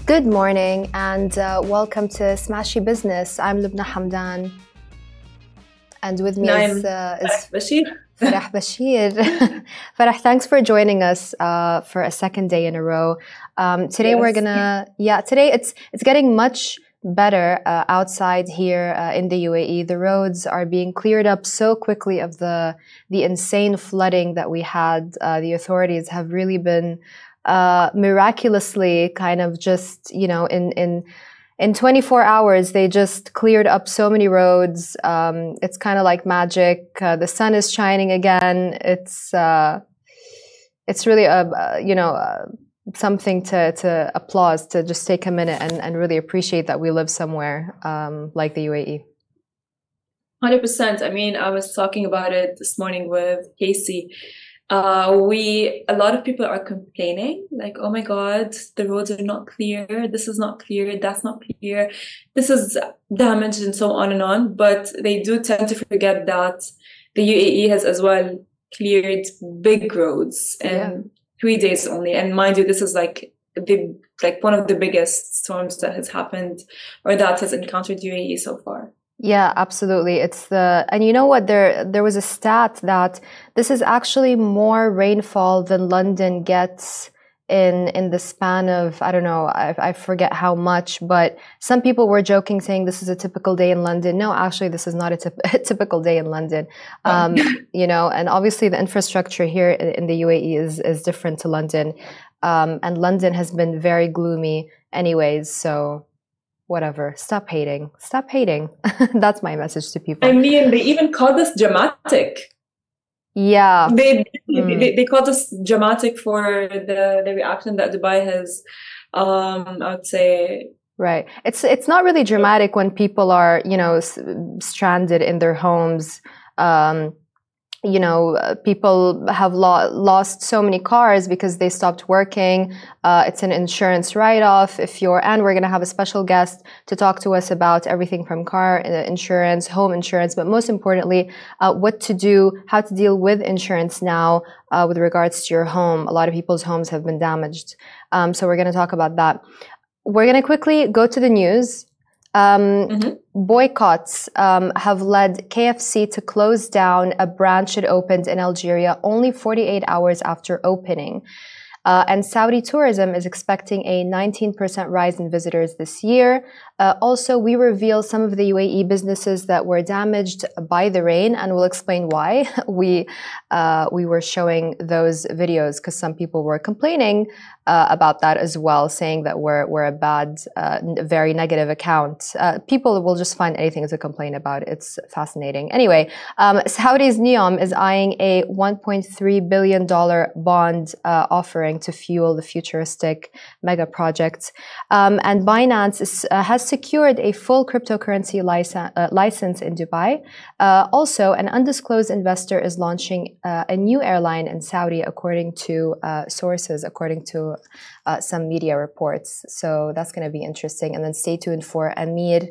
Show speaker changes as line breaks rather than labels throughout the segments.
Good morning and welcome to Smashy Business. I'm Lubna Hamdan and with me is
Bashir.
Farah Bashir. Farah, thanks for joining us for a second day in a row. Today today it's getting much better outside here in the UAE. The roads are being cleared up so quickly of the insane flooding that we had. The authorities have really been miraculously kind of just, in 24 hours, they just cleared up so many roads. It's kind of like magic. The sun is shining again. It's really something to applaud, to just take a minute and really appreciate that we live somewhere like the UAE.
100%. I mean, I was talking about it this morning with Casey. A lot of people are complaining, like, oh my God, the roads are not clear. This is not clear. That's not clear. This is damaged and so on and on. But they do tend to forget that the UAE has as well cleared big roads in 3 days only. And mind you, this is like one of the biggest storms that has happened or that has encountered UAE so far.
Yeah, absolutely. And you know what? There was a stat that this is actually more rainfall than London gets in the span of, I don't know, I forget how much, but some people were joking saying this is a typical day in London. No, actually, this is not a typical day in London. And obviously the infrastructure here in the UAE is different to London. And London has been very gloomy anyways, so whatever. Stop hating. Stop hating. That's my message to people.
I mean, they even called us dramatic.
Yeah.
They called us dramatic for the reaction that Dubai has, I would say.
Right. It's not really dramatic when people are, stranded in their homes. People have lost so many cars because they stopped working. It's an insurance write-off. And we're going to have a special guest to talk to us about everything from car insurance, home insurance, but most importantly, what to do, how to deal with insurance now with regards to your home. A lot of people's homes have been damaged. So we're going to talk about that. We're going to quickly go to the news. Boycotts have led KFC to close down a branch it opened in Algeria only 48 hours after opening. And Saudi tourism is expecting a 19% rise in visitors this year. Also, we reveal some of the UAE businesses that were damaged by the rain, and we'll explain why. We were showing those videos because some people were complaining about that as well, saying that we're a bad, very negative account. People will just find anything to complain about. It's fascinating. Anyway, Saudi's NEOM is eyeing a $1.3 billion bond offering to fuel the futuristic mega projects. And Binance has secured a full cryptocurrency license in Dubai. Also, an undisclosed investor is launching a new airline in Saudi, according to sources, according to some media reports. So that's going to be interesting. And then stay tuned for Amin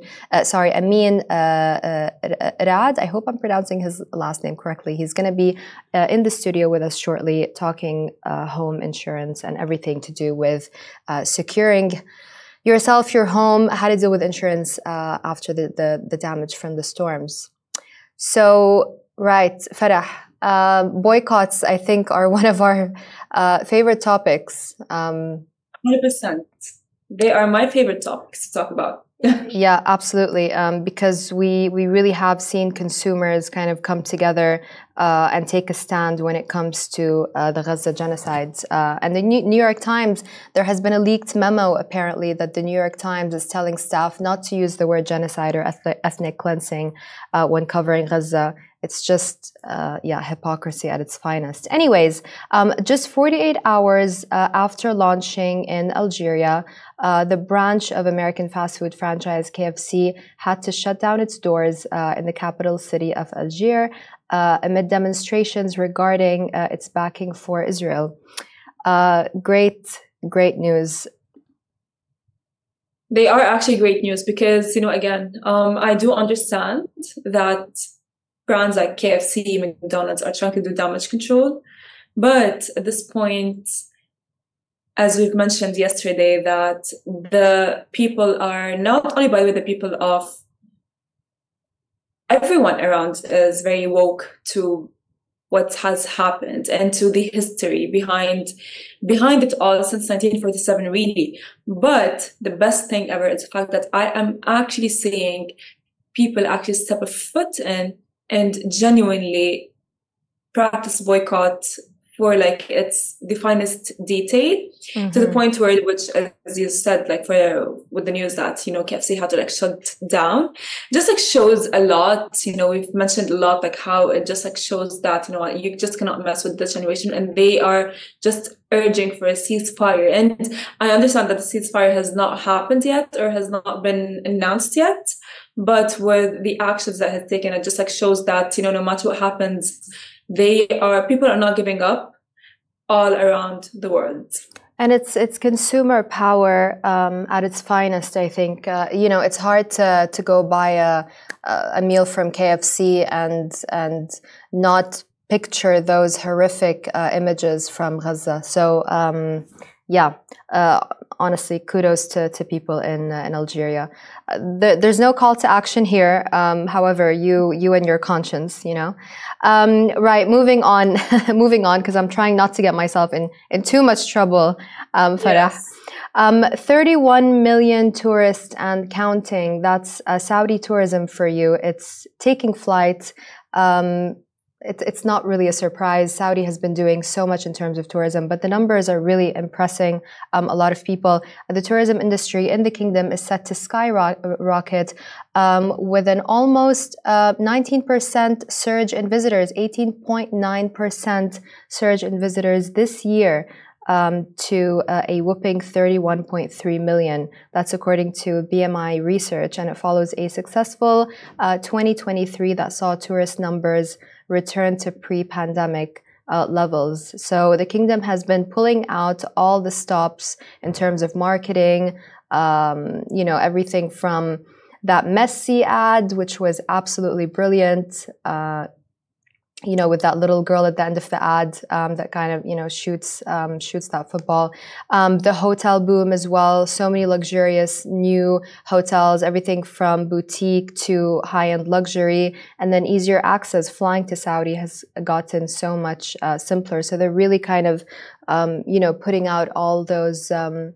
Rad. I hope I'm pronouncing his last name correctly. He's going to be in the studio with us shortly, talking home insurance and everything to do with securing yourself, your home, how to deal with insurance after the damage from the storms. So, right, Farah, boycotts, I think, are one of our favorite topics.
100%. They are my favorite topics to talk about.
Yeah, absolutely. Because we really have seen consumers kind of come together and take a stand when it comes to the Gaza genocide. And the New York Times, there has been a leaked memo, apparently, that the New York Times is telling staff not to use the word genocide or ethnic cleansing when covering Gaza. It's just, hypocrisy at its finest. Anyways, just 48 hours after launching in Algeria, the branch of American fast food franchise KFC had to shut down its doors in the capital city of Algiers amid demonstrations regarding its backing for Israel. Great news.
They are actually great news because, again, I do understand that brands like KFC, McDonald's are trying to do damage control. But at this point, as we've mentioned yesterday, that the people are not only, by the way, the people of everyone around is very woke to what has happened and to the history behind it all since 1947, really. But the best thing ever is the fact that I am actually seeing people actually step a foot in and genuinely practice boycott for like its the finest detail, to the point where, which as you said, like for with the news that, you know, KFC had to like shut down, just like shows a lot. You know, we've mentioned a lot like how it just like shows that, you know, you just cannot mess with this generation, and they are just urging for a ceasefire. And I understand that the ceasefire has not happened yet or has not been announced yet, but with the actions that has taken, it just like shows that, you know, no matter what happens, people are not giving up all around the world.
And it's consumer power at its finest, I think. You know, it's hard to go buy a meal from KFC and not picture those horrific images from Gaza. So honestly, kudos to people in Algeria. There's no call to action here. However, you and your conscience, you know. Right, moving on, because I'm trying not to get myself in too much trouble, Farah. Yes. 31 million tourists and counting. That's Saudi tourism for you. It's taking flight. It's not really a surprise. Saudi has been doing so much in terms of tourism, but the numbers are really impressing a lot of people. The tourism industry in the kingdom is set to skyrocket with an almost 19% surge in visitors, 18.9% surge in visitors this year. To a whopping 31.3 million. That's according to BMI research, and it follows a successful 2023 that saw tourist numbers return to pre-pandemic levels. So the kingdom has been pulling out all the stops in terms of marketing, you know, everything from that Messi ad, which was absolutely brilliant, you know, with that little girl at the end of the ad that kind of, you know, shoots that football. The hotel boom as well. So many luxurious new hotels, everything from boutique to high-end luxury. And then easier access. Flying to Saudi has gotten so much simpler. So they're really kind of, you know, putting out all those, you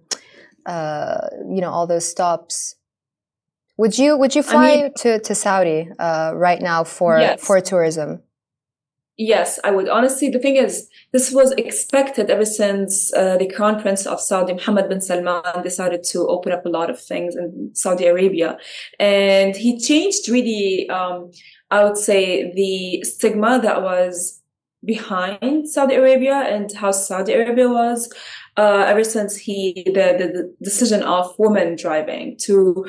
know, all those stops. Would you fly to Saudi right now for tourism?
Yes, I would. Honestly, the thing is, this was expected ever since the Crown Prince of Saudi, Mohammed bin Salman, decided to open up a lot of things in Saudi Arabia. And he changed really, I would say, the stigma that was behind Saudi Arabia and how Saudi Arabia was ever since the decision of women driving to,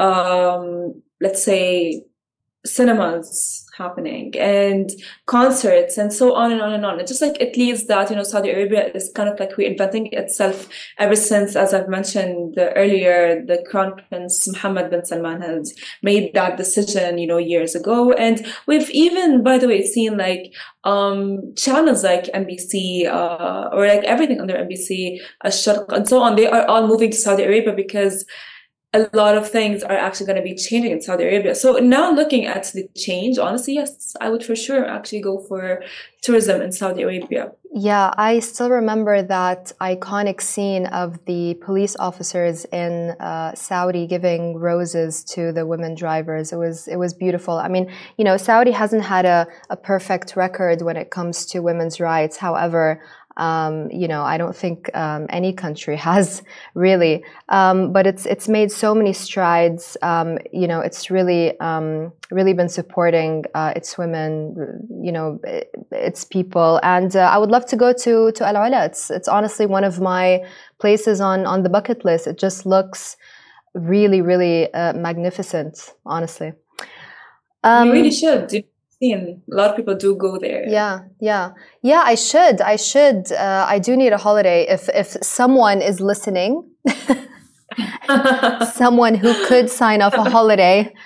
let's say, cinemas happening and concerts and so on and on and on. It's just like it leads that, you know, Saudi Arabia is kind of like reinventing itself ever since, as I've mentioned earlier, the Crown Prince Mohammed bin Salman has made that decision, you know, years ago. And we've even, by the way, seen like channels like NBC or like everything under NBC, Ash-Sharq and so on, they are all moving to Saudi Arabia because a lot of things are actually going to be changing in Saudi Arabia. So now looking at the change, honestly, yes, I would for sure actually go for tourism in Saudi Arabia.
Yeah, I still remember that iconic scene of the police officers in Saudi giving roses to the women drivers. It was beautiful. I mean, you know, Saudi hasn't had a perfect record when it comes to women's rights. However, you know, I don't think any country has really, but it's made so many strides. You know, it's really been supporting its women, you know, its people, and I would love to go to Al Ula. It's honestly one of my places on the bucket list. It just looks really, really magnificent, honestly.
You really should. A lot of people do go there.
Yeah. I should. I do need a holiday. If someone is listening, someone who could sign off a holiday.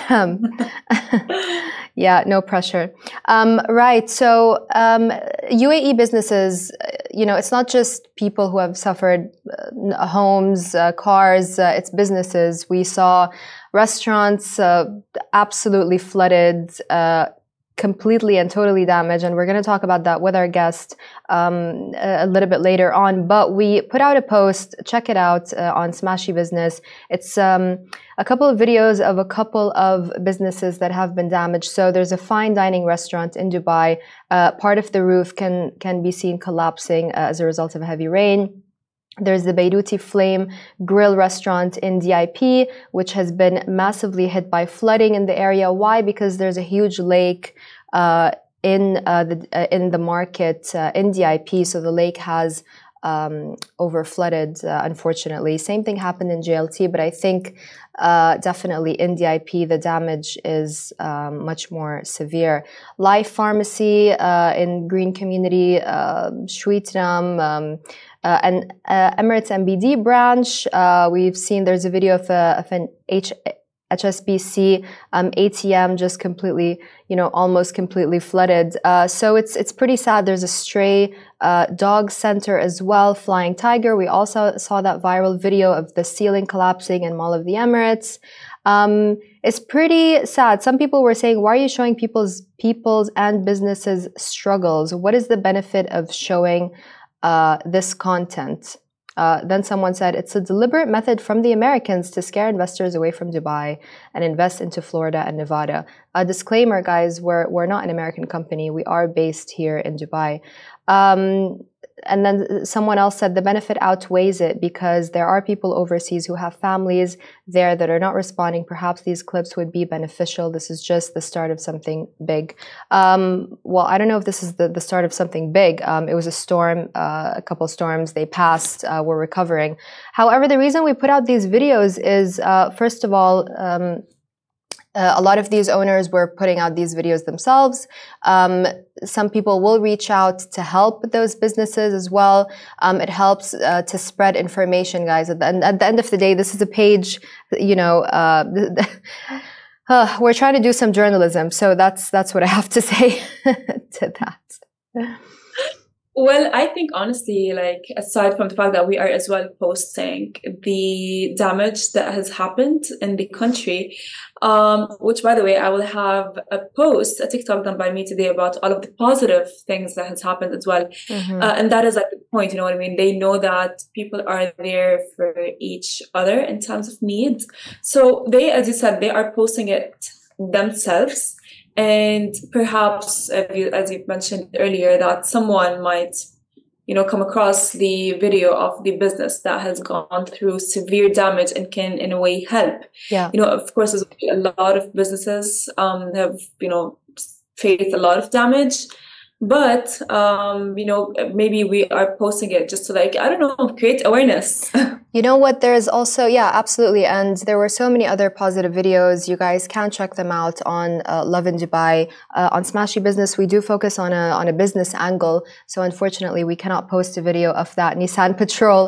Yeah, no pressure. Right. So UAE businesses, you know, it's not just people who have suffered homes, cars, its businesses. We saw restaurants absolutely flooded, completely and totally damaged, and we're going to talk about that with our guest a little bit later on. But we put out a post, check it out on Smashy Business. It's a couple of videos of a couple of businesses that have been damaged. So there's a fine dining restaurant in Dubai. Part of the roof can be seen collapsing as a result of heavy rain. There's the Beiruti Flame Grill restaurant in DIP, which has been massively hit by flooding in the area. Why? Because there's a huge lake in the market in DIP, so the lake has over flooded, unfortunately. Same thing happened in JLT, but I think definitely in DIP the damage is much more severe. Life Pharmacy in Green Community, Shweetram, and Emirates MBD branch. We've seen there's a video of an HSBC ATM just completely, almost completely flooded. So it's pretty sad. There's a stray dog center as well, Flying Tiger. We also saw that viral video of the ceiling collapsing in Mall of the Emirates. It's pretty sad. Some people were saying, why are you showing people's and businesses' struggles? What is the benefit of showing this content? Then someone said, it's a deliberate method from the Americans to scare investors away from Dubai and invest into Florida and Nevada. A disclaimer, guys, we're not an American company. We are based here in Dubai. And then someone else said the benefit outweighs it because there are people overseas who have families there that are not responding. Perhaps these clips would be beneficial. This is just the start of something big. Well, I don't know if this is the start of something big. It was a storm, a couple of storms. They passed. We're recovering. However, the reason we put out these videos is, first of all, a lot of these owners were putting out these videos themselves. Some people will reach out to help those businesses as well. It helps to spread information, guys. At the end of the day, this is a page, we're trying to do some journalism. So that's what I have to say to that.
Well, I think honestly, aside from the fact that we are as well posting the damage that has happened in the country, which, by the way, I will have a TikTok done by me today about all of the positive things that has happened as well. Mm-hmm. And that is the point, you know what I mean? They know that people are there for each other in times of need. So they, as you said, they are posting it themselves. And perhaps, as you mentioned earlier, that someone might, come across the video of the business that has gone through severe damage and can, in a way, help. Yeah. Of course, there's a lot of businesses have, faced a lot of damage. But, maybe we are posting it just to create awareness.
You know what? There's also, yeah, absolutely. And there were so many other positive videos. You guys can check them out on Lovin Dubai. On Smashy Business, we do focus on a business angle. So unfortunately, we cannot post a video of that Nissan Patrol,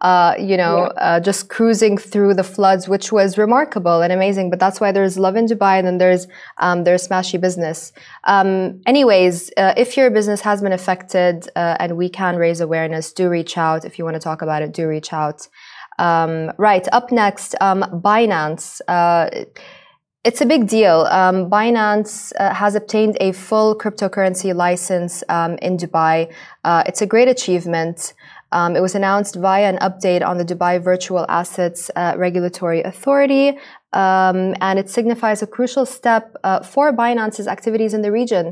just cruising through the floods, which was remarkable and amazing. But that's why there's Lovin Dubai and then there's Smashy Business. Anyways, if your business has been affected and we can raise awareness, do reach out. If you want to talk about it, do reach out. Right, up next, Binance. It's a big deal. Binance has obtained a full cryptocurrency license in Dubai. It's a great achievement. It was announced via an update on the Dubai Virtual Assets Regulatory Authority, and it signifies a crucial step for Binance's activities in the region.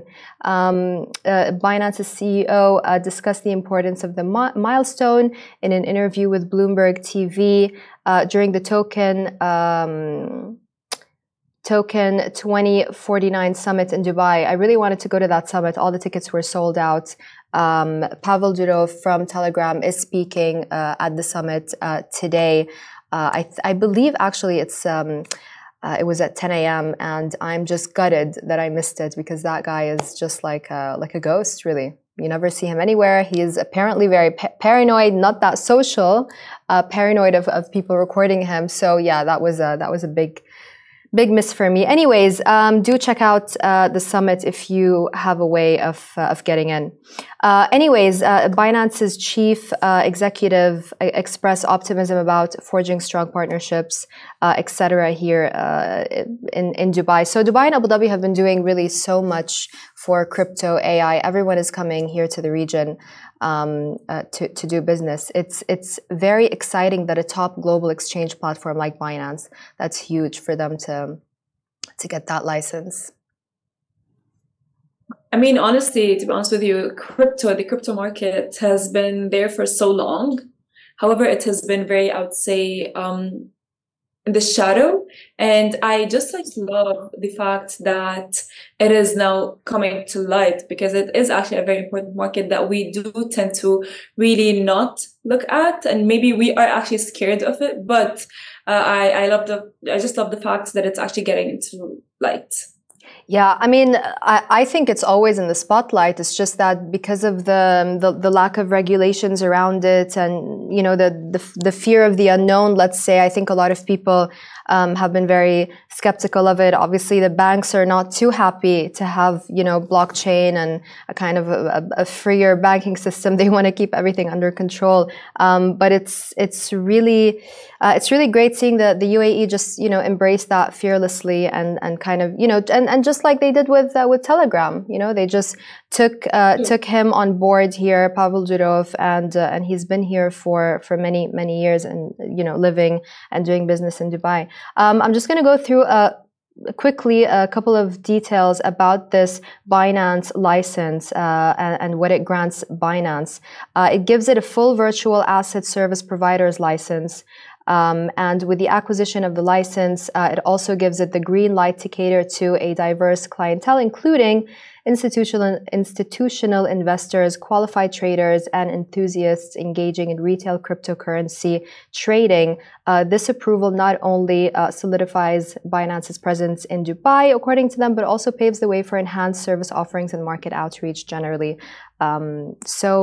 Binance's CEO discussed the importance of the milestone in an interview with Bloomberg TV during the Token 2049 summit in Dubai. I really wanted to go to that summit. All the tickets were sold out. Pavel Durov from Telegram is speaking at the summit today. I believe actually it was at 10 a.m. and I'm just gutted that I missed it because that guy is just like a ghost, really. You never see him anywhere. He is apparently very paranoid, not that social, paranoid of people recording him. So yeah, that was a big Big miss for me. Anyways, do check out the summit if you have a way of getting in. Binance's chief executive expressed optimism about forging strong partnerships, etc. here in Dubai. So Dubai and Abu Dhabi have been doing really so much for crypto AI. Everyone is coming here to the region to do business. It's very exciting that a top global exchange platform like Binance, that's huge for them to get that license.
I mean, honestly, to be honest with you, the crypto market has been there for so long. However, it has been very, I would say, in the shadow. And I just love the fact that it is now coming to light, because it is actually a very important market that we do tend to really not look at, and maybe we are actually scared of it. But I just love the fact that it's actually getting into light.
Yeah, I mean, I think it's always in the spotlight. It's just that because of the lack of regulations around it, and the fear of the unknown, let's say, I think a lot of people have been very skeptical of it. Obviously, the banks are not too happy to have blockchain and a kind of a freer banking system. They want to keep everything under control. But it's really great seeing the UAE just embrace that fearlessly and kind of and just like they did with Telegram, they just took him on board here, Pavel Durov, and he's been here for many years, and living and doing business in Dubai. I'm just going to go through quickly a couple of details about this Binance license and what it grants Binance. It gives it a full virtual asset service provider's license. And with the acquisition of the license, it also gives it the green light to cater to a diverse clientele, including institutional investors, qualified traders, and enthusiasts engaging in retail cryptocurrency trading. This approval not only solidifies Binance's presence in Dubai, according to them, but also paves the way for enhanced service offerings and market outreach generally. The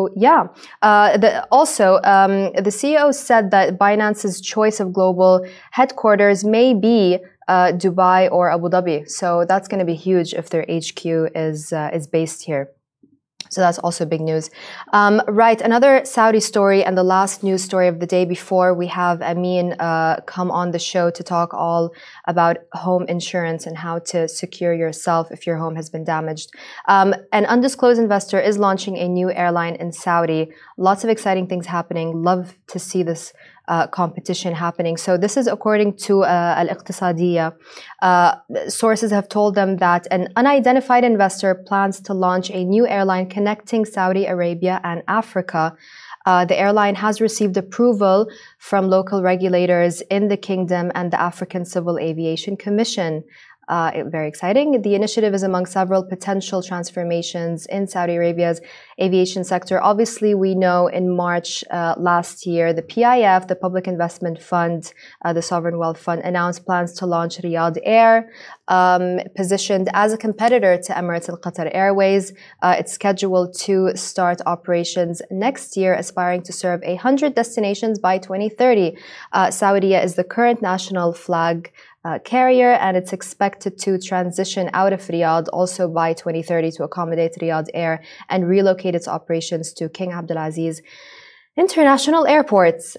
CEO said that Binance's choice of global headquarters may be Dubai or Abu Dhabi. So that's going to be huge if their HQ is based here. So that's also big news. Right, another Saudi story, and the last news story of the day before we have Amin come on the show to talk all about home insurance and how to secure yourself if your home has been damaged. An undisclosed investor is launching a new airline in Saudi. Lots of exciting things happening. Love to see this competition happening. So this is according to Al-Iqtisadiyya. Sources have told them that an unidentified investor plans to launch a new airline connecting Saudi Arabia and Africa. The airline has received approval from local regulators in the kingdom and the African Civil Aviation Commission. Very exciting. The initiative is among several potential transformations in Saudi Arabia's aviation sector. Obviously, we know in March last year, the PIF, the Public Investment Fund, the Sovereign Wealth Fund, announced plans to launch Riyadh Air, positioned as a competitor to Emirates and Qatar Airways. It's scheduled to start operations next year, aspiring to serve 100 destinations by 2030. Saudia is the current national flag carrier, and it's expected to transition out of Riyadh also by 2030 to accommodate Riyadh Air and relocate its operations to King Abdulaziz International Airports.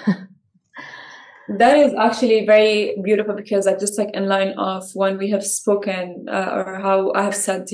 That is actually very beautiful, because I just in line of when we have spoken or how I have said,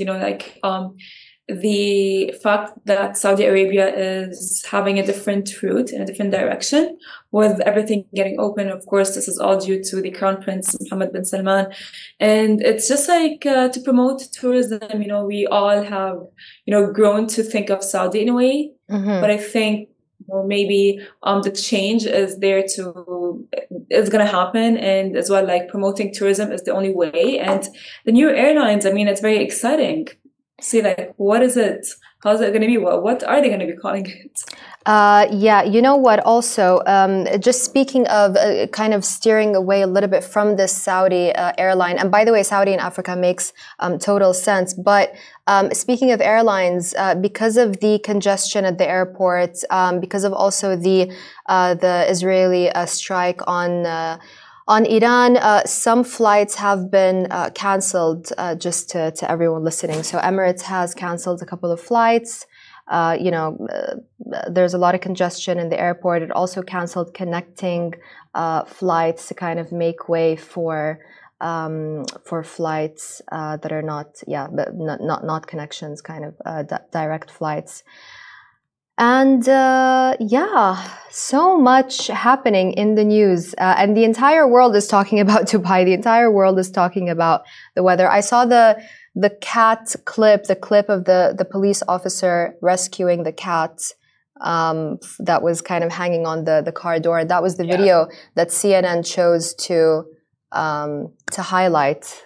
the fact that Saudi Arabia is having a different route in a different direction with everything getting open. Of course, this is all due to the Crown Prince Mohammed bin Salman. And it's just to promote tourism, we all have, grown to think of Saudi in a way. Mm-hmm. But I think maybe the change is it's going to happen. And as well, promoting tourism is the only way. And the new airlines, it's very exciting. See, what is it? How's it going to be? What are they going to be calling it?
You know what? Also, just speaking of kind of steering away a little bit from this Saudi airline, and by the way, Saudi in Africa makes total sense. But speaking of airlines, because of the congestion at the airports, because of also the Israeli strike On Iran, some flights have been canceled, just to everyone listening. So Emirates has canceled a couple of flights. There's a lot of congestion in the airport. It also canceled connecting flights to kind of make way for flights that are not connections, kind of direct flights. And so much happening in the news, and the entire world is talking about Dubai. The entire world is talking about the weather. I saw the cat clip, the clip of the police officer rescuing the cat that was kind of hanging on the car door. That was the video that CNN chose to highlight.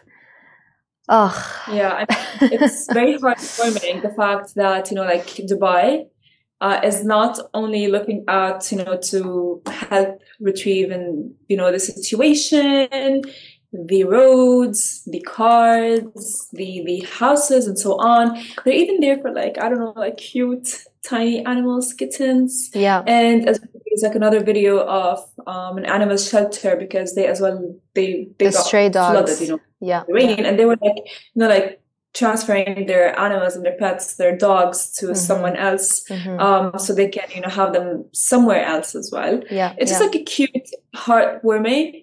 Yeah, it's very heartwarming, the fact that, like Dubai is not only looking out, to help retrieve and, the situation, the roads, the cars, the houses, and so on. They're even there for cute tiny animals, kittens.
Yeah.
And as there's another video of an animal shelter, because they got
stray dogs.
flooded, the rain, and they were transferring their animals and their pets, their dogs, to someone else, so they can have them somewhere else as well. It's just a cute, heartwarming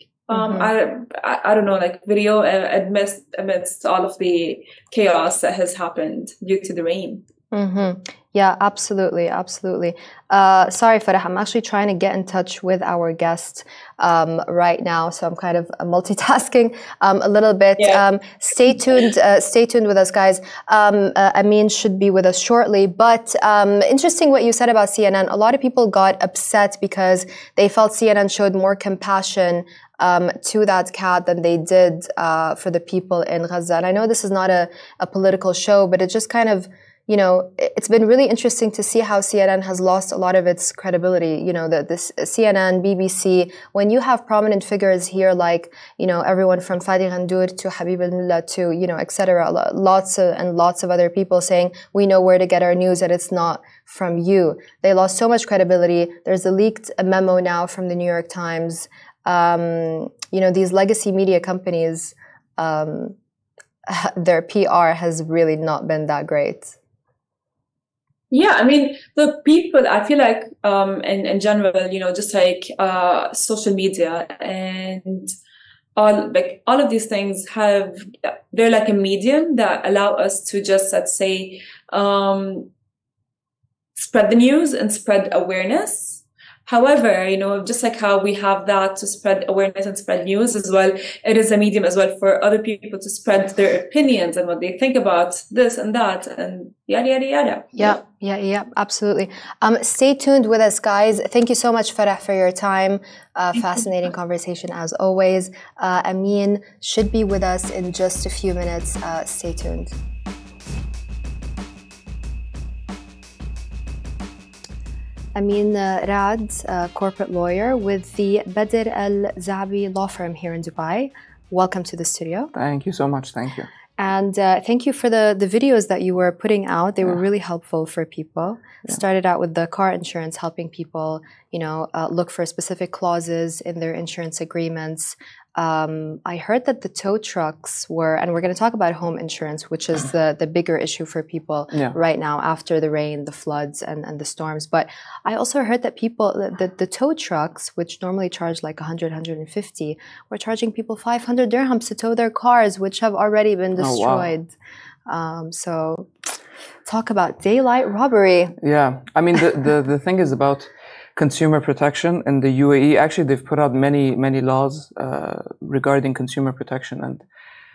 I don't know, video amidst all of the chaos that has happened due to the rain.
Yeah, absolutely. Sorry, Farah, I'm actually trying to get in touch with our guest right now, so I'm kind of multitasking a little bit. Stay tuned with us, guys. Amin should be with us shortly, but interesting what you said about CNN. A lot of people got upset because they felt CNN showed more compassion to that cat than they did for the people in Gaza. And I know this is not a political show, but it just kind of, it's been really interesting to see how CNN has lost a lot of its credibility. This CNN, BBC, when you have prominent figures here like, everyone from Fadi Ghandour to Habib al-Mullah to, etc., lots of other people saying, we know where to get our news and it's not from you. They lost so much credibility. There's a leaked memo now from the New York Times. These legacy media companies, their PR has really not been that great.
Yeah, I mean, the people, I feel like, in general, just social media and all of these things they're like a medium that allow us to just, let's say, spread the news and spread awareness. However, just like how we have that to spread awareness and spread news as well, it is a medium as well for other people to spread their opinions and what they think about this and that and yada, yada, yada.
Yeah, absolutely. Stay tuned with us, guys. Thank you so much, Farah, for your time. Fascinating conversation as always. Amin should be with us in just a few minutes. Stay tuned. Amin Raad, corporate lawyer with the Badr Al Zabi law firm here in Dubai. Welcome to the studio.
Thank you so much. Thank you.
And thank you for the videos that you were putting out. They were really helpful for people. Started out with the car insurance, helping people, look for specific clauses in their insurance agreements. I heard that the tow trucks were, and we're going to talk about home insurance, which is the bigger issue for people right now after the rain, the floods, and the storms. But I also heard that the tow trucks, which normally charge like 100, 150, were charging people 500 dirhams to tow their cars, which have already been destroyed. Oh, wow. So talk about daylight robbery.
Yeah, I mean, the thing is about consumer protection in the UAE. Actually, they've put out many laws regarding consumer protection, and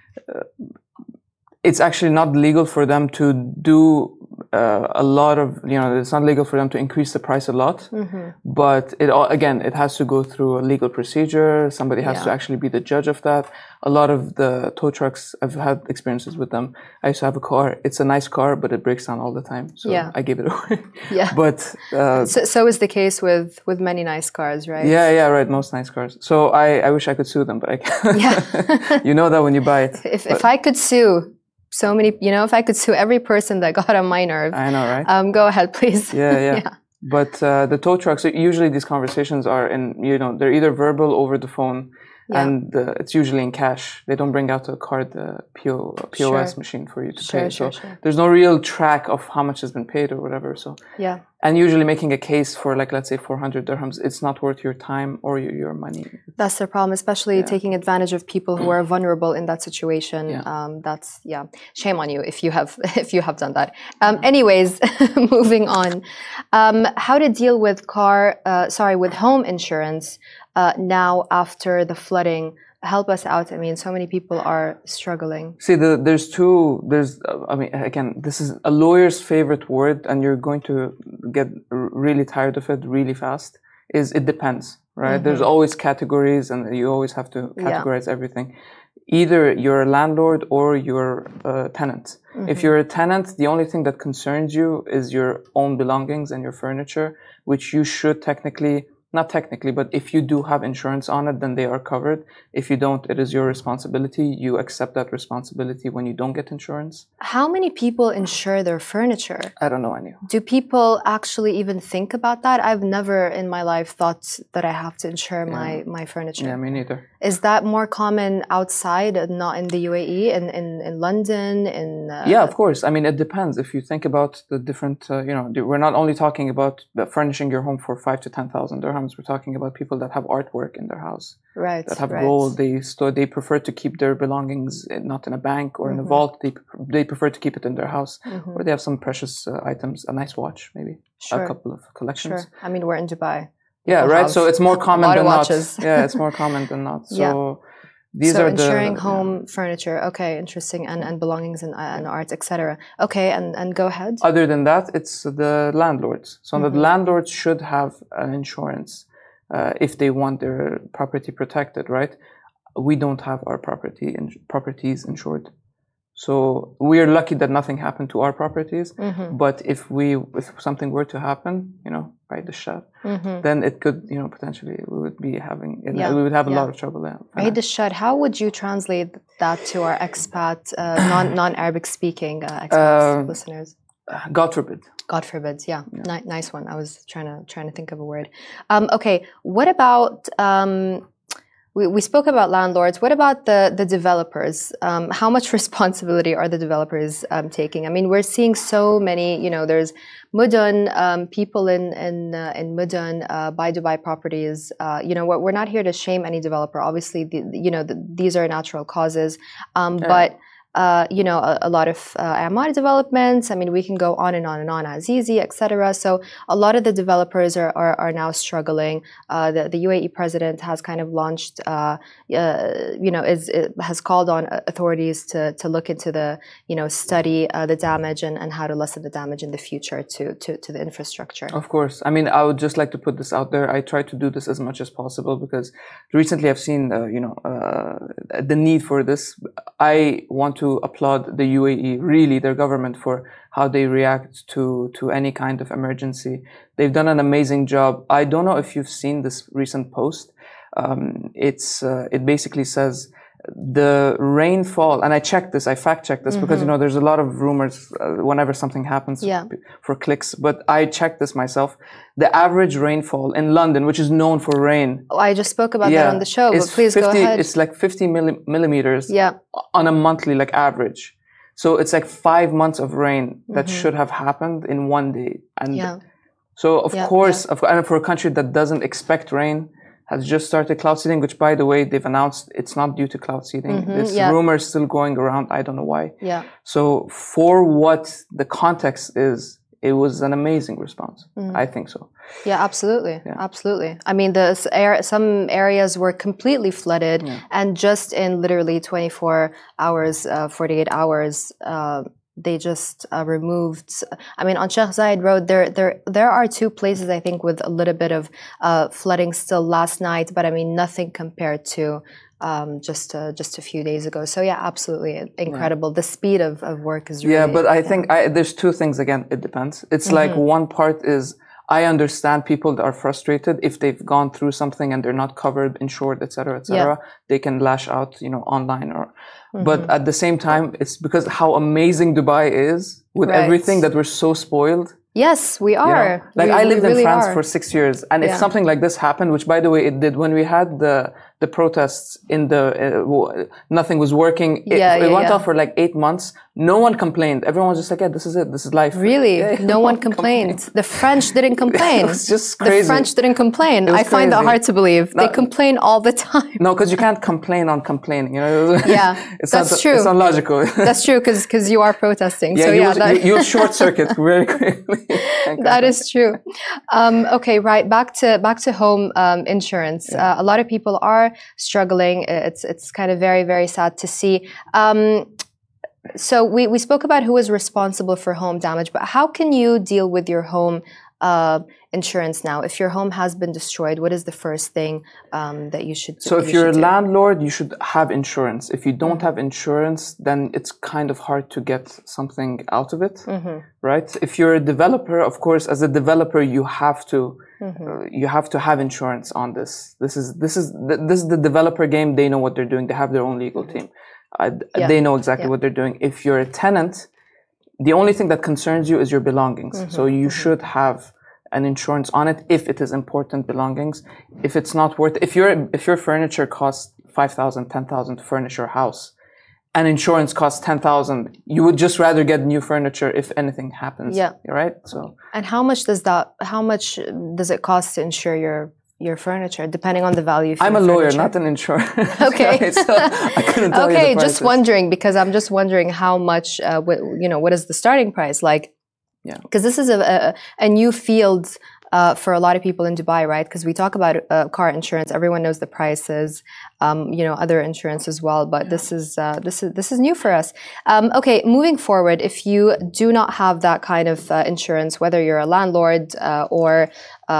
it's actually not legal for them to do a lot of, it's not legal for them to increase the price a lot, but it has to go through a legal procedure. Somebody has to actually be the judge of that. A lot of the tow trucks, I've had experiences with them. I used to have a car. It's a nice car, but it breaks down all the time. So I gave it away. But
so is the case with many nice cars, right?
Yeah, right. Most nice cars. So I wish I could sue them, but I can't.
Yeah.
You know that when you buy it.
If I could sue so many, if I could sue every person that got on my nerve.
I know, right?
Go ahead, please.
Yeah. But the tow trucks, usually these conversations are they're either verbal over the phone. and it's usually in cash. They don't bring out a card, POS machine for you to pay. So there's no real track of how much has been paid or whatever. So and usually making a case for, like, let's say 400 dirhams, it's not worth your time or your money.
That's the problem, especially taking advantage of people who are vulnerable in that situation. That's shame on you if you have done that. Anyways, moving on. How to deal with with home insurance now after the flooding? Help us out. I mean, so many people are struggling.
See, I mean, again, this is a lawyer's favorite word, and you're going to get really tired of it really fast, is it depends, right? There's always categories, and you always have to categorize everything. Either you're a landlord or you're a tenant. If you're a tenant, the only thing that concerns you is your own belongings and your furniture, which you should not technically, but if you do have insurance on it, then they are covered. If you don't, it is your responsibility. You accept that responsibility when you don't get insurance.
How many people insure their furniture?
I don't know any.
Do people actually even think about that? I've never in my life thought that I have to insure my furniture.
Yeah, me neither.
Is that more common outside, not in the UAE, in London?
Yeah, of course. I mean, it depends. If you think about the different, we're not only talking about furnishing your home for 5,000 to 10,000 dirhams. We're talking about people that have artwork in their house, that have gold. They prefer to keep their belongings not in a bank or in a vault. They prefer to keep it in their house, or they have some precious items, a nice watch, maybe a couple of collections.
I mean, we're in Dubai.
Yeah, right. So it's more common than not. Yeah, it's more common than not. So these are
insuring home furniture. Okay, interesting, and belongings and art, etc. Okay, and go ahead.
Other than that, it's the landlords. So the landlords should have an insurance if they want their property protected, right? We don't have our properties insured. So we are lucky that nothing happened to our properties. But if something were to happen, right, the shut, then it could, potentially we would be having, we would have a lot of trouble there.
Right, the shut. How would you translate that to our expat, non-Arabic speaking expat listeners?
God forbid.
God forbid. Yeah. Nice one. I was trying to think of a word. Okay. What about? We spoke about landlords. What about the developers? How much responsibility are the developers taking? I mean, we're seeing so many. There's Mudun, people in Mudun buy Dubai properties. We're not here to shame any developer. Obviously, these are natural causes, but. A lot of Amad developments. I mean, we can go on and on and on, Azizi, etc. So a lot of the developers are now struggling. The UAE president has kind of launched, has called on authorities to look into the, study the damage and how to lessen the damage in the future to the infrastructure.
Of course. I mean, I would just like to put this out there. I try to do this as much as possible because recently I've seen, the need for this. I want to applaud the UAE, really, their government, for how they react to any kind of emergency. They've done an amazing job. I don't know if you've seen this recent post. It basically says the rainfall, and I fact checked this because there's a lot of rumors whenever something happens for clicks, but I checked this myself. The average rainfall in London, which is known for rain,
I just spoke about that on the show, but please go ahead.
It's like 50 millimeters on a monthly average. So it's like 5 months of rain that should have happened in one day. And so of course, and for a country that doesn't expect rain, has just started cloud seeding, which, by the way, they've announced it's not due to cloud seeding. This rumor is still going around. I don't know why.
Yeah.
So for what the context is, it was an amazing response. I think so.
Yeah, absolutely. Yeah. Absolutely. I mean, some areas were completely flooded, and just in literally 24 hours, 48 hours, they just removed. I mean, on Sheikh Zayed Road, there are two places, I think, with a little bit of flooding still last night, but I mean, nothing compared to just a few days ago. So yeah, absolutely incredible. The speed of work is really,
but I think there's two things. Again, it depends. It's like one part is, I understand people that are frustrated if they've gone through something and they're not covered, insured, etc., they can lash out, online or. But at the same time, it's because how amazing Dubai is with everything that we're so spoiled.
Yes, we are.
I lived in France for 6 years, and if something like this happened, which by the way it did when we had the the protests nothing was working. It went on for like 8 months. No one complained. Everyone was just like, yeah, this is it. This is life.
Really? No one complained. The French didn't complain.
It was just crazy.
The French didn't complain. I find that hard to believe. They complain all the time.
No, because you can't complain on complaining. You know?
Yeah, that's true.
It's not logical.
That's true because you are protesting.
Yeah,
so
you'll short circuit very quickly.
That is true. Okay, right. Back to home insurance. A lot of people are struggling. It's kind of very, very sad to see. So we spoke about who is responsible for home damage, but how can you deal with your home insurance now? If your home has been destroyed, what is the first thing that you should do?
So if you're a landlord, you should have insurance. If you don't have insurance, then it's kind of hard to get something out of it, right? If you're a developer, of course, as a developer, you have to have insurance on this. This is the developer game. They know what they're doing. They have their own legal team. They know exactly what they're doing. If you're a tenant, the only thing that concerns you is your belongings. So you should have an insurance on it if it is important belongings. If it's not worth, if your furniture costs 5,000, 10,000 to furnish your house, and insurance costs 10,000, you would just rather get new furniture if anything happens. Yeah. Right. So. And
how much does it cost to insure your furniture, depending on the value of
I'm a
furniture?
lawyer, not an insurer.
Okay.
So I couldn't tell you the prices.
Just wondering, because I'm just wondering how much, what is the starting price? Like, because this is a new field for a lot of people in Dubai, right? Because we talk about car insurance, everyone knows the prices, other insurance as well, but this is new for us. Okay, moving forward, if you do not have that kind of insurance, whether you're a landlord or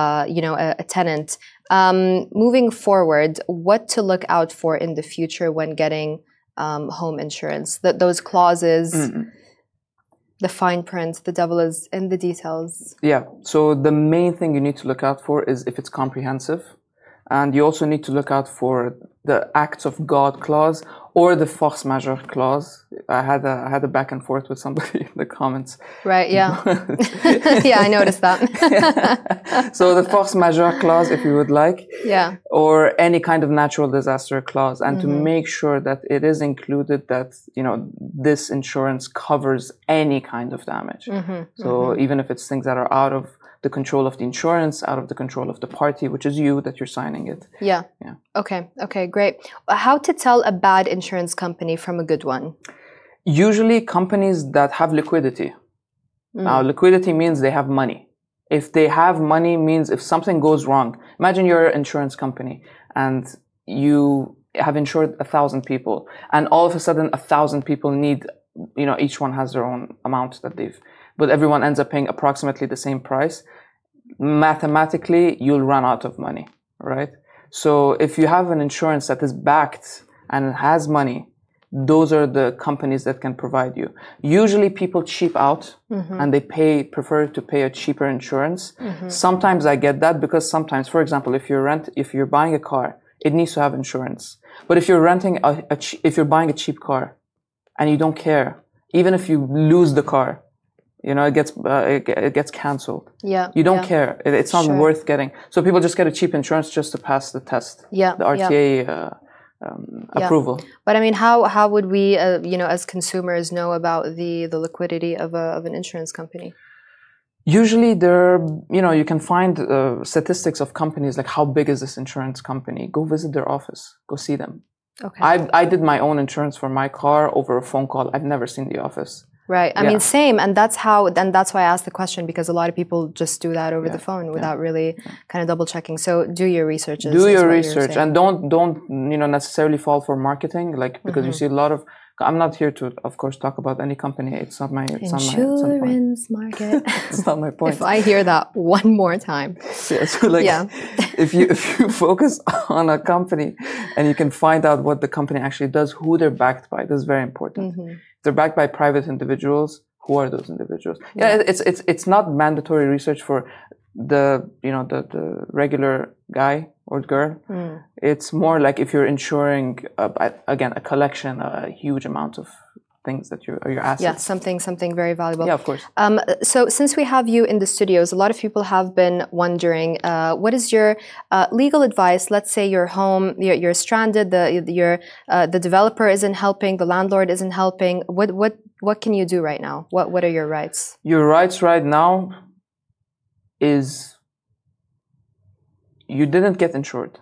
a tenant, moving forward, what to look out for in the future when getting home insurance? Those clauses. The fine print, the devil is in the details.
Yeah, so the main thing you need to look out for is if it's comprehensive. And you also need to look out for the acts of God clause or the force majeure clause. I had a back and forth with somebody in the comments.
Right, yeah. Yeah, I noticed that.
So the force majeure clause, if you would like.
Yeah. Or
any kind of natural disaster clause. And to make sure that it is included that, this insurance covers any kind of damage. So even if it's things that are out of the control of the insurance, out of the control of the party, which is you, that you're signing it.
Yeah. Okay, great. How to tell a bad insurance company from a good one?
Usually companies that have liquidity. Now, liquidity means they have money. If they have money means if something goes wrong, imagine you're an insurance company and you have insured 1,000 people and all of a sudden 1,000 people need, each one has their own amount but everyone ends up paying approximately the same price. Mathematically, you'll run out of money, right? So if you have an insurance that is backed and has money, those are the companies that can provide you. Usually people cheap out and they prefer to pay a cheaper insurance. Sometimes I get that because sometimes, for example, if you're buying a car, it needs to have insurance. But if you're if you're buying a cheap car and you don't care, even if you lose the car, it gets canceled.
Yeah.
You don't care. It's not worth getting. So people just get a cheap insurance just to pass the test.
Yeah.
The RTA approval.
But I mean, how would we, as consumers, know about the liquidity of an insurance company?
Usually, you can find statistics of companies like how big is this insurance company. Go visit their office. Go see them.
Okay.
I did my own insurance for my car over a phone call. I've never seen the office.
Right. I mean, same. And that's why I asked the question, because a lot of people just do that over the phone without really kind of double checking. So do your research.
Do your research and don't necessarily fall for marketing, because you see a lot of, I'm not here to, of course, talk about any company. It's not my
insurance market.
It's not my point.
If I hear that one more time.
Yeah, so if you focus on a company and you can find out what the company actually does, who they're backed by, this is very important. If they're backed by private individuals, who are those individuals? Yeah, it's not mandatory research for the regular guy or girl. It's more like if you're insuring a collection, a huge amount of things that your assets.
Yeah, something very valuable.
Yeah, of course.
So since we have you in the studios, a lot of people have been wondering, what is your legal advice? Let's say you're home, you're stranded, the developer isn't helping, the landlord isn't helping. What can you do right now? What are your rights?
Your rights right now is you didn't get insured.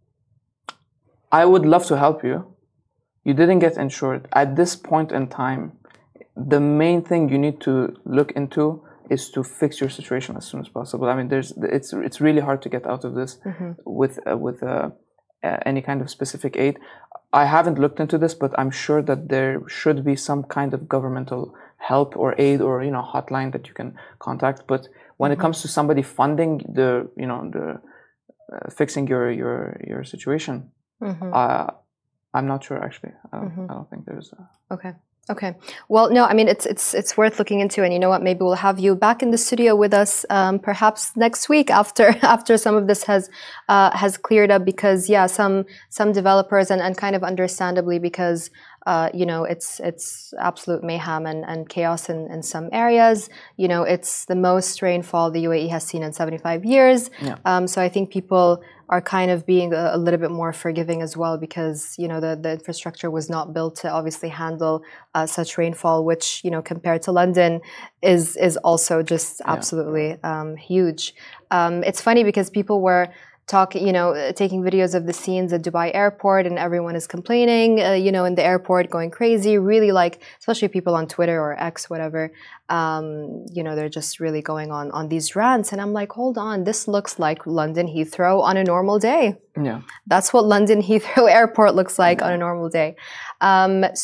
I would love to help you. You didn't get insured. At this point in time, the main thing you need to look into is to fix your situation as soon as possible. I mean, it's really hard to get out of this with any kind of specific aid. I haven't looked into this, but I'm sure that there should be some kind of governmental help or aid or hotline that you can contact. But when it comes to somebody funding the fixing your situation, I'm not sure actually. I don't think there's
Okay. Well, no, I mean it's worth looking into, and you know what? Maybe we'll have you back in the studio with us, perhaps next week after some of this has cleared up, because some developers and kind of understandably, because it's absolute mayhem and chaos in some areas. It's the most rainfall the UAE has seen in 75 years.
Yeah.
So I think people are kind of being a little bit more forgiving as well, because the infrastructure was not built to obviously handle such rainfall, which compared to London is also just absolutely huge. It's funny because people were taking videos of the scenes at Dubai airport, and everyone is complaining, in the airport, going crazy, really, like, especially people on Twitter or X, whatever, they're just really going on these rants. And I'm like, hold on, this looks like London Heathrow on a normal day.
Yeah.
That's what London Heathrow airport looks like on a normal day. I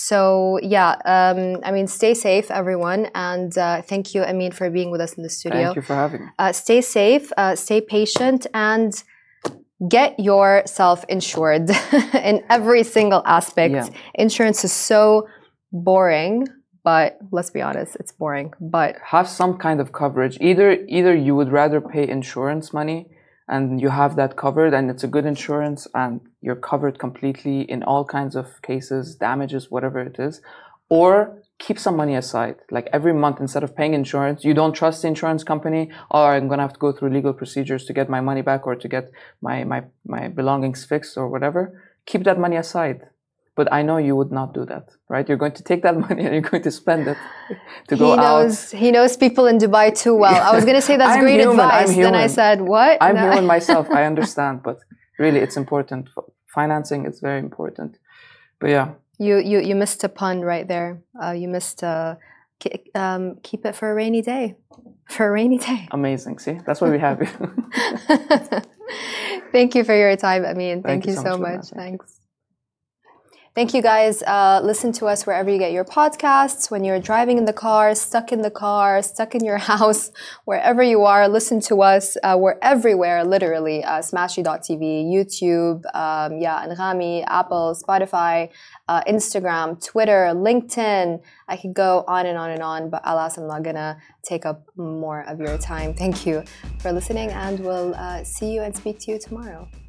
mean, stay safe, everyone. And thank you, Amin, for being with us in the studio.
Thank you for having me.
Stay safe, stay patient, and get yourself insured in every single aspect.
Yeah.
Insurance is so boring, but let's be honest, it's boring. But
have some kind of coverage. Either you would rather pay insurance money and you have that covered and it's a good insurance and you're covered completely in all kinds of cases, damages, whatever it is, or keep some money aside. Like every month, instead of paying insurance, you don't trust the insurance company, or I'm going to have to go through legal procedures to get my money back or to get my belongings fixed or whatever. Keep that money aside. But I know you would not do that, right? You're going to take that money and you're going to spend it to go out.
He knows people in Dubai too well. I was going to say that's great advice. Then I said, what?
I'm human myself. I understand. But really, it's important. Financing is very important. But yeah.
You missed a pun right there. You missed keep it for a rainy day. For a rainy day.
Amazing. See, that's why we have you.
Thank you for your time, Amin. Thank you so much. Thanks. Thank you, guys. Listen to us wherever you get your podcasts, when you're driving in the car, stuck in your house, wherever you are, listen to us. We're everywhere, literally. Smashy.tv, YouTube, Anghami, Apple, Spotify, Instagram, Twitter, LinkedIn. I could go on and on and on, but alas, I'm not gonna take up more of your time. Thank you for listening, and we'll see you and speak to you tomorrow.